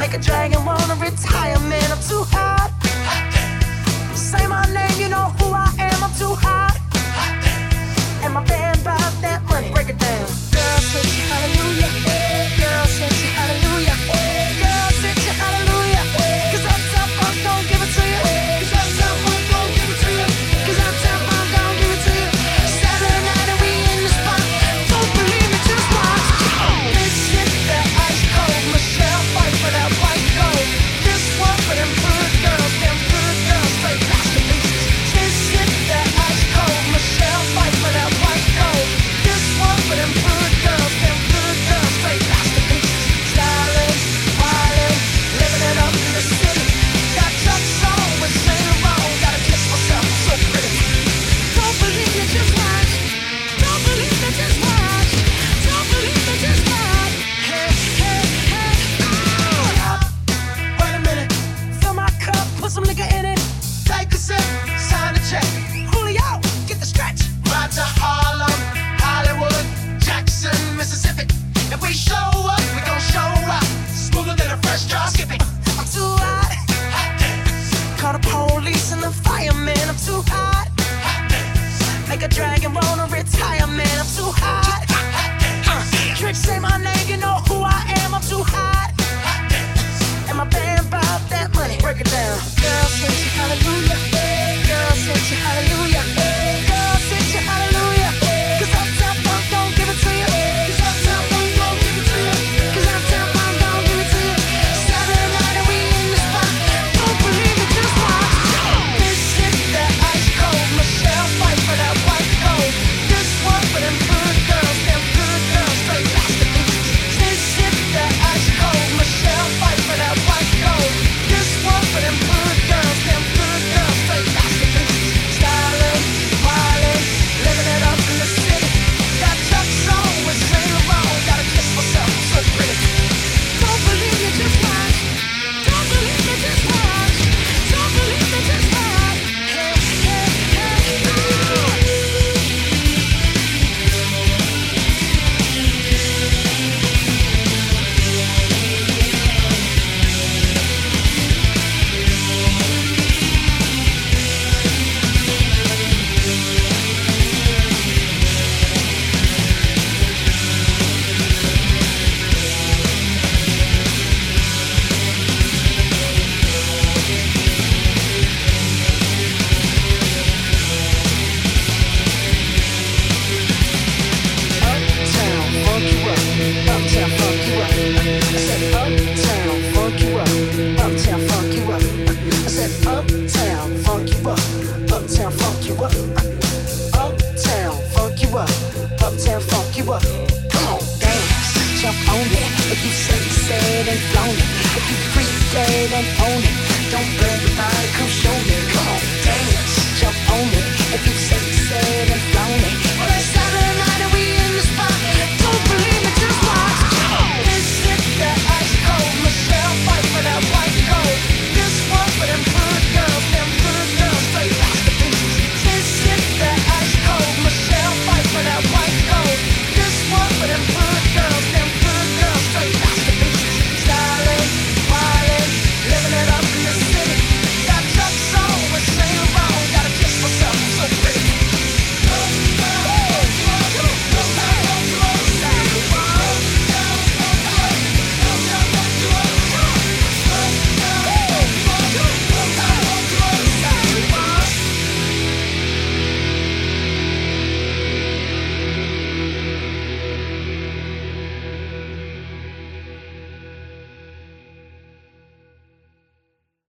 Make a dragon wanna retire, man, I'm too hot. Say my name, you know who I am, I'm too hot. And my band bought that money, break it down. Girl, say you hallelujah. Girl, say you hallelujah. Girl, say you hallelujah. Cause Uptown Funk gon' give it to you. Cause Uptown Funk gon' give it to you. Cause Uptown Funk gon' give it to you. Saturday night and we in the spot. Don't believe me, just watch. This shit that ice cold. Michelle fight for that white gold. This one for them good girls, straight masterpieces. This shit that ice cold. Michelle fight for that white gold. This one for them good girls, straight masterpieces. Stylish, wildin', living it up in the city. Got Chuck's on with Saint Laurent. Gotta kiss myself, I'm so pretty. Don't believe me, just watch. Don't believe me, just watch. Don't believe me, just watch. Hey, hey, hey, oh. Wait a minute, fill my cup, put some liquor in it. Take a sip, sign the check. Julio, get the stretch. Right to Harlem, Hollywood, Jackson, Mississippi. If we show up, we gon' show out. Smoother than a fresh drop skipping. I'm too hot. Call the police and the fireman. I'm too hot. Make a dragon wanna retire, man. I'm too hot. Trick, say my name, you know who I am. I'm too hot. And my band bought that money. Break it down. Girl, say you hallelujah. Girl, say you hallelujah. Girl, say you hallelujah. Cause Uptown Funk gon' give it to you. Cause Uptown Funk gon' give it to you. Cause Uptown Funk gon' give it to you. Saturday night and we in the spot. Don't believe me, just watch. This shit that ice cold. Michelle fight for that white gold. This one for them good girls, straight masterpieces. This shit that ice cold. Michelle fight for that white gold. This one for them good girls, straight masterpieces. Styling, wildin', living it up in the city. Got Chuck's on with Saint Laurent. Gotta kiss myself, I'm so pretty. Don't believe me, just watch. Don't believe me, just watch. Don't believe me, just watch. Hey, hey, hey, oh. Uptown funk you up. I said uptown funk you up. Uptown funk you up. I said uptown funk you up. Uptown funk you up. Uptown funk you up. Uptown funk you up. Come on, dance, jump on it. If you say said and flown it, if you freak dead and own it, don't blame